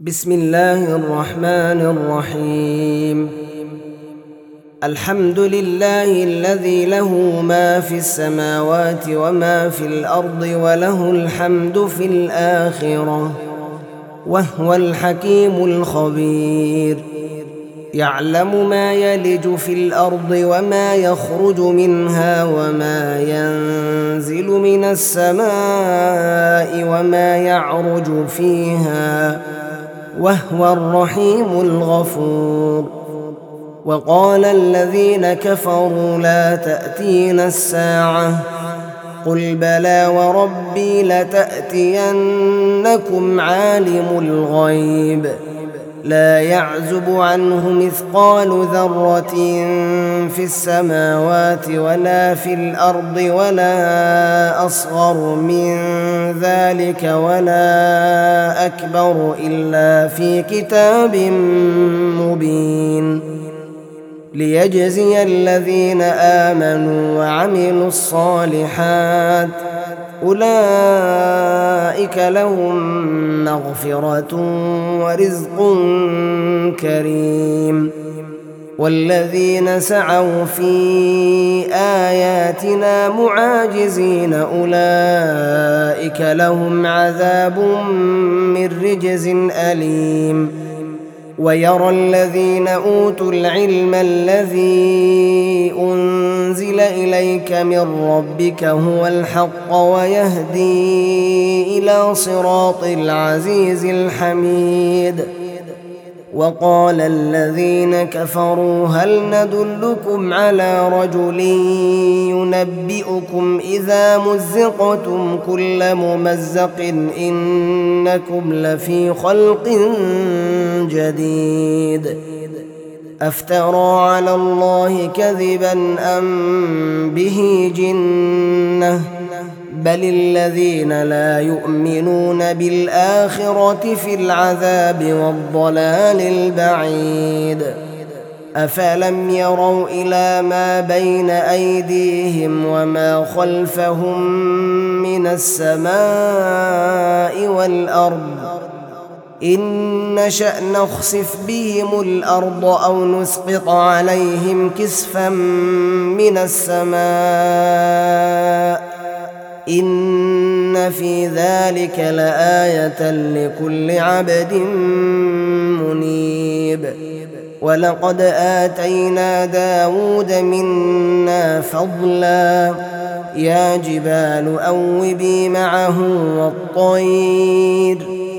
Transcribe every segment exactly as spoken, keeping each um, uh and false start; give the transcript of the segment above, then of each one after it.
بسم الله الرحمن الرحيم. الحمد لله الذي له ما في السماوات وما في الأرض وله الحمد في الآخرة وهو الحكيم الخبير. يعلم ما يلج في الأرض وما يخرج منها وما ينزل من السماء وما يعرج فيها وهو الرحيم الغفور. وقال الذين كفروا لا تأتينا الساعة قل بلى وربي لتأتينكم عالم الغيب لا يعزب عنه مثقال ذرة في السماوات ولا في الأرض ولا أصغر من ذلك ولا أكبر إلا في كتاب مبين ليجزي الذين آمنوا وعملوا الصالحات أولئك لهم مغفرة ورزق كريم. والذين سعوا في آياتنا معاجزين أولئك لهم عذاب من رجز أليم. ويرى الذين أوتوا العلم الذي أنزل إليك من ربك هو الحق ويهدي إلى صراط العزيز الحميد. وقال الذين كفروا هل ندلكم على رجل ينبئكم إذا مزقتم كل ممزق إنكم لفي خلق جديد أفترى على الله كذبا أم به جنة بل الذين لا يؤمنون بالآخرة في العذاب والضلال البعيد. أفلم يروا إلى ما بين أيديهم وما خلفهم من السماء والأرض إن نشأ نخسف بهم الأرض أو نسقط عليهم كسفا من السماء إن في ذلك لآية لكل عبد منيب. ولقد آتينا داود منا فضلا يا جبال أوبي معه والطير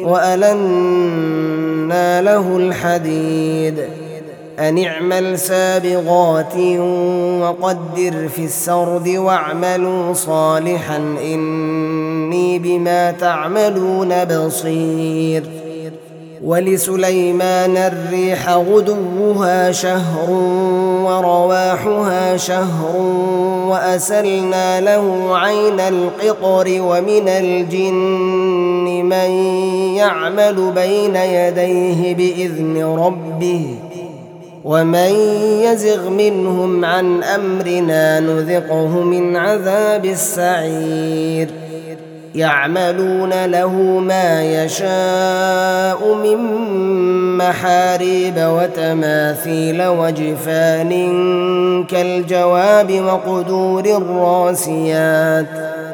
وألنا له الحديد أن اعمل سابغات وقدر في السرد واعملوا صالحا إني بما تعملون بصير. ولسليمان الريح غدوها شهر ورواحها شهر وأسلنا له عين القطر ومن الجن من يعمل بين يديه بإذن ربه ومن يزغ منهم عن أمرنا نذقه من عذاب السعير. يعملون له ما يشاء من محاريب وتماثيل وجفان كالجواب وقدور الراسيات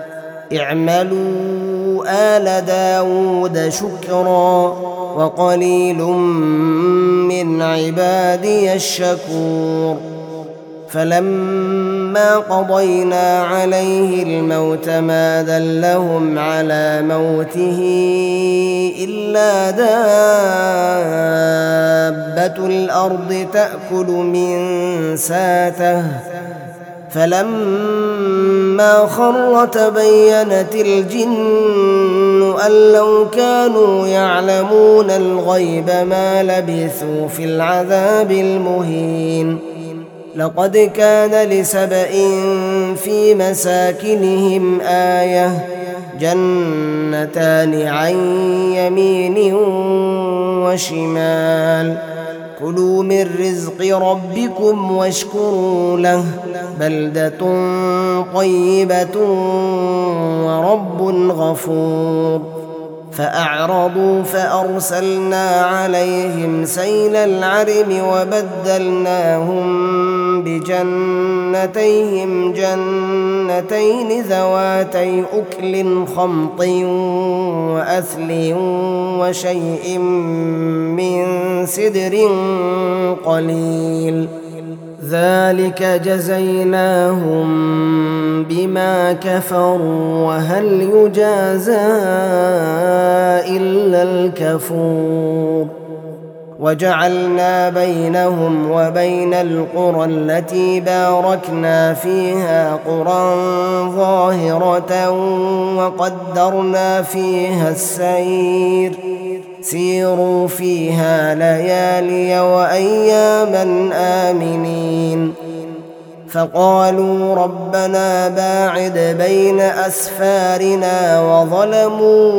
اعملوا آل داود شكرا وقليل من عبادي الشكور. فلما قضينا عليه الموت ما دلهم على موته إلا دابة الأرض تأكل من ساته فلما خر تبينت الجن أن لو كانوا يعلمون الغيب ما لبثوا في العذاب المهين. لقد كان لسبإ في مساكنهم آية جنتان عن يمين وشمال كلوا من رزق ربكم واشكروا له بلدة طيبة ورب غفور. فأعرضوا فأرسلنا عليهم سيل العرم وبدلناهم بجنتيهم جنتين ذواتي أكل خمط وأثل وشيء من سدر قليل ذلك جزيناهم بما كفروا وهل يجازى إلا الكفور وجعلنا بينهم وبين القرى التي باركنا فيها قرى ظاهرة وقدرنا فيها السير سيروا فيها ليالي وأياما آمنين فقالوا ربنا باعد بين أسفارنا وظلموا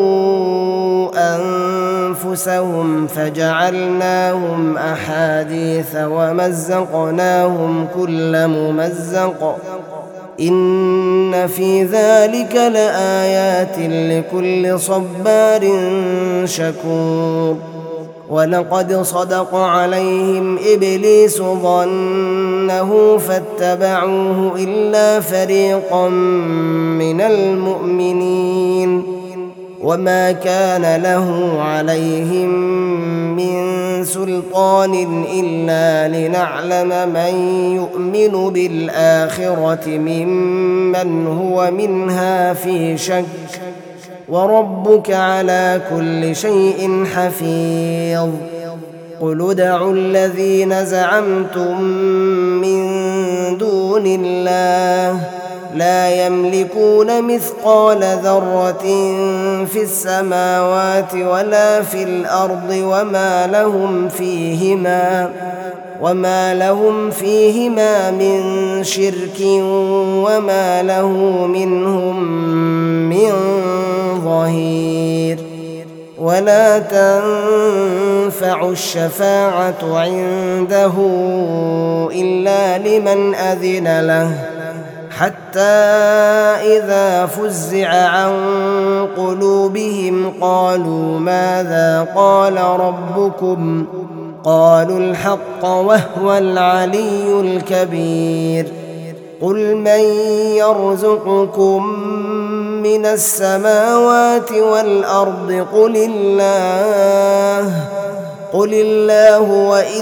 أنفسهم فجعلناهم أحاديث ومزقناهم كل ممزق إن في ذلك لآيات لكل صبار شكور ولقد صدق عليهم إبليس ظنه فاتبعوه إلا فريقا من المؤمنين وما كان له عليهم من سلطان إلا لنعلم من يؤمن بالآخرة ممن هو منها في شك وربك على كل شيء حفيظ قل ادعوا الذين زعمتم من دون الله لا يملكون مثقال ذرة في السماوات ولا في الأرض وما لهم فيهما وما لهم فيهما من شرك وما له منهم من ظهير ولا تنفع الشفاعة عنده إلا لمن أذن له حتى إذا فزع عن قلوبهم قالوا ماذا قال ربكم قالوا الحق وهو العلي الكبير قل من يرزقكم من السماوات والأرض قل الله قل الله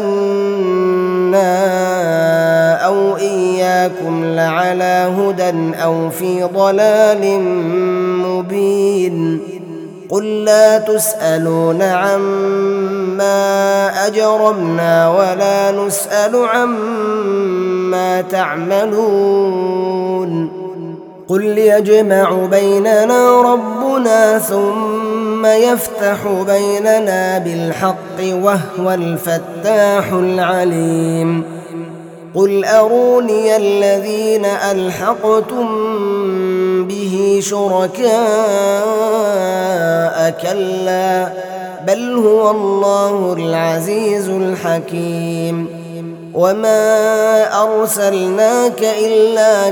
وإنا أو إياكم لعلى هدى أو في ضلال مبين قل لا تسألون عما أجرمنا ولا نسأل عما تعملون قل يجمع بيننا ربنا ثم يفتح بيننا بالحق وهو الفتاح العليم قل أروني الذين ألحقتم به شركاء كلا بل هو الله العزيز الحكيم وما أرسلناك إلا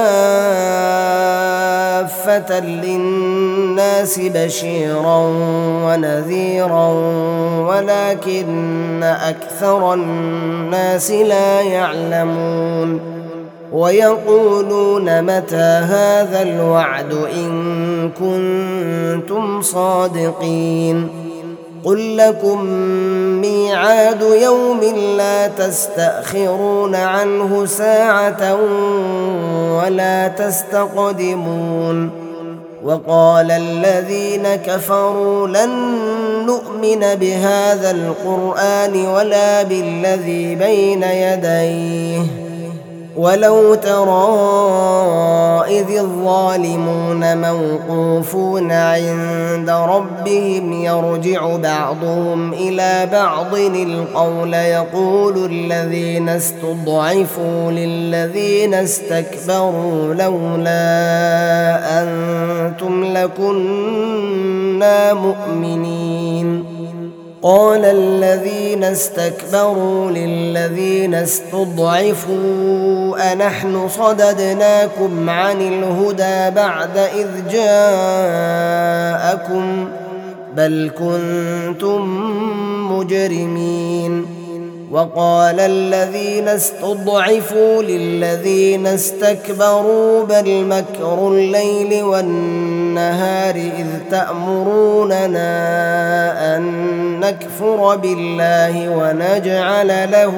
كافة للناس بشيرا ونذيرا ولكن أكثر الناس لا يعلمون ويقولون متى هذا الوعد إن كنتم صادقين قل لكم ميعاد يوم لا تستأخرون عنه ساعة ولا تستقدمون وقال الذين كفروا لن نؤمن بهذا القرآن ولا بالذي بين يديه ولو ترى إذ الظالمون موقوفون عند ربهم يرجع بعضهم إلى بعض القول يقول الذين استضعفوا للذين استكبروا لولا أنتم لكنا مؤمنين قال الذين استكبروا للذين استضعفوا أنحن صددناكم عن الهدى بعد إذ جاءكم بل كنتم مجرمين. وقال الذين استضعفوا للذين استكبروا بل مكر الليل والنهار إذ تأمروننا أن نكفر بالله ونجعل له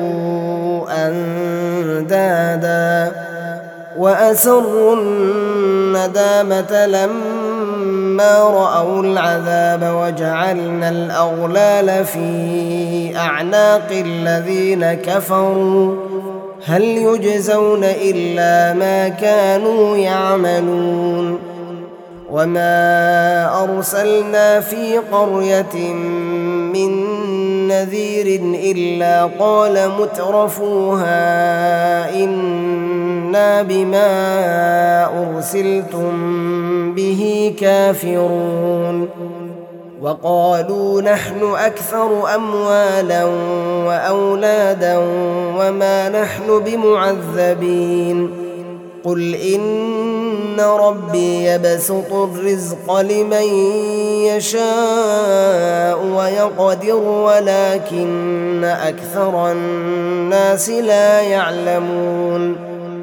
أندادا وأسروا الندامة لما رأوا العذاب وجعلنا الأغلال في أعناق الذين كفروا هل يجزون إلا ما كانوا يعملون. وما أرسلنا في قرية من نذير إلا قال مترفوها إنا بما أرسلتم به كافرون. وقالوا نحن أكثر أموالا وأولادا وما نحن بمعذبين. قل إن ربي يبسط الرزق لمن يشاء ويقدر ولكن أكثر الناس لا يعلمون.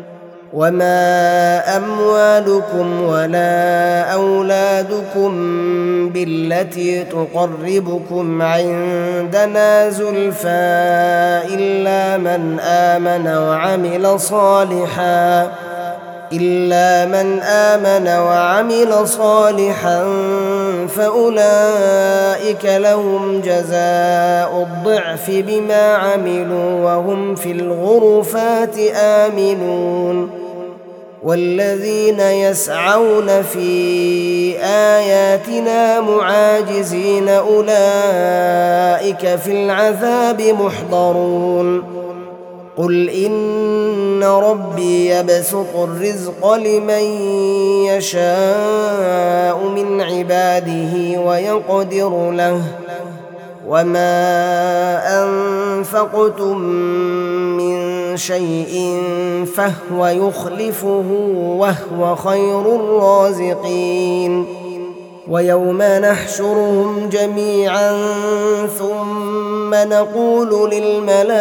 وما أموالكم ولا أولادكم بالتي تقربكم عندنا زلفى إلا من آمن وعمل صالحا إلا من آمن وعمل صالحا فأولئك لهم جزاء الضعف بما عملوا وهم في الغرفات آمنون. والذين يسعون في آياتنا معاجزين أولئك في العذاب محضرون. قل إن ربي يبسط الرزق لمن يشاء من عباده ويقدر له وما أنفقتم من شيء فهو يخلفه وهو خير الرازقين. ويوم نحشرهم جميعا ثم نقول للملائكة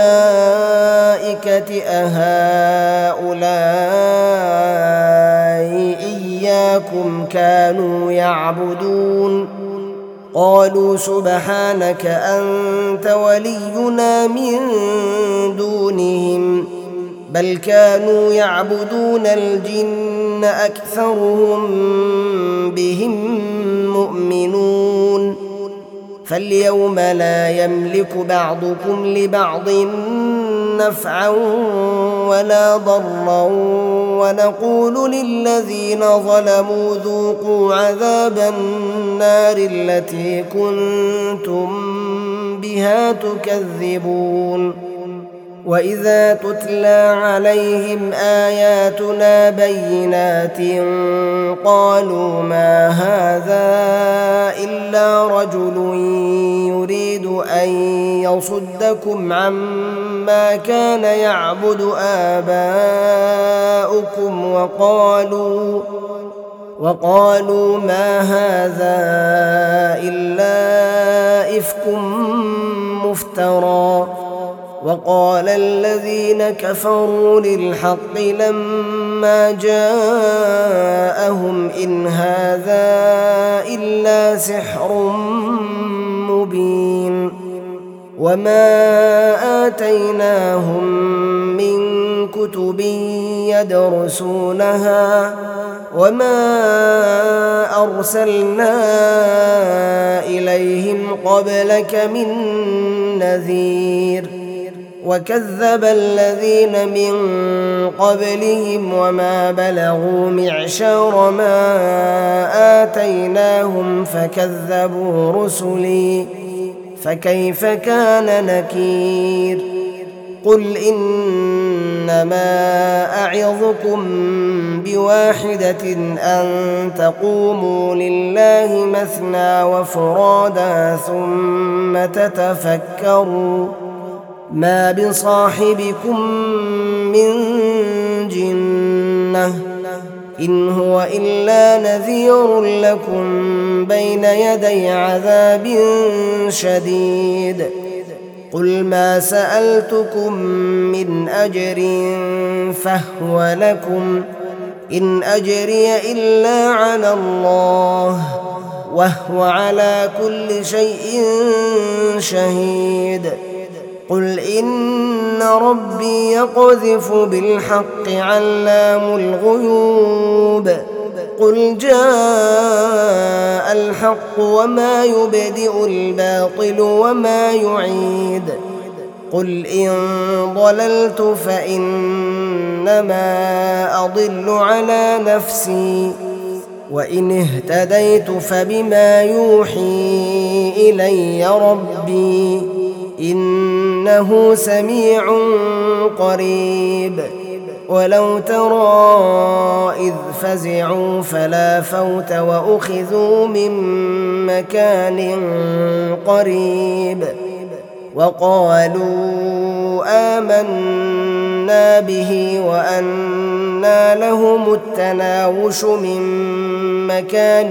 أهؤلاء إياكم كانوا يعبدون قالوا سبحانك أنت ولينا من دونهم بل كانوا يعبدون الجن أكثرهم بهم مؤمنون. فاليوم لا يملك بعضكم لبعض نفعا ولا ضرا ونقول للذين ظلموا ذوقوا عذاب النار التي كنتم بها تكذبون. وإذا تتلى عليهم آياتنا بينات قالوا ما هذا إلا رجل يريد أن يصدكم عما كان يعبد آباؤكم وقالوا وقالوا ما هذا إلا إفك مفترى. وقال الذين كفروا للحق لما جاءهم إن هذا إلا سحر مبين. وما آتيناهم من كتب يدرسونها وما أرسلنا إليهم قبلك من نذير. وكذب الذين من قبلهم وما بلغوا معشار ما آتيناهم فكذبوا رسلي فكيف كان نكير. قل إنما أعظكم بواحدة أن تقوموا لله مثنى وفرادا ثم تتفكروا ما بصاحبكم من جنة إن هو إلا نذير لكم بين يدي عذاب شديد قل ما سألتكم من أجر فهو لكم إن أجري إلا على الله وهو على كل شيء شهيد قل إن ربي يقذف بالحق علام الغيوب قل جاء الحق وما يبدئ الباطل وما يعيد قل إن ضللت فإنما أضل على نفسي وإن اهتديت فبما يوحي إلي ربي إنه سميع قريب ولو ترى إذ فزعوا فلا فوت وأخذوا من مكان قريب وقالوا آمنا به وأنى لهم التناوش من مكان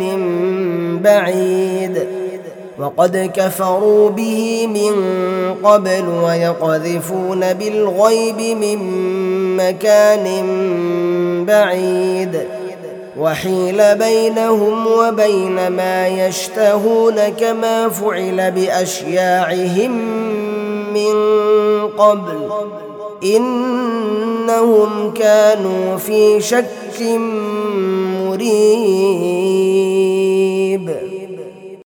بعيد وقد كفروا به من قبل ويقذفون بالغيب من مكان بعيد وحيل بينهم وبين ما يشتهون كما فعل بأشياعهم من قبل إنهم كانوا في شك مريب.